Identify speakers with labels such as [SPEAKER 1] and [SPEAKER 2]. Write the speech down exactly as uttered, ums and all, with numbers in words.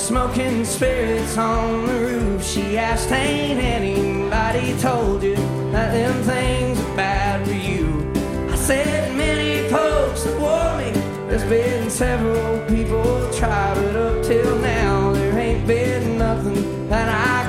[SPEAKER 1] smoking spirits on the roof. She asked, ain't anybody told you that them things are bad for you? I said, many folks have warned me. There's been several people try, but up till now there ain't been nothing that I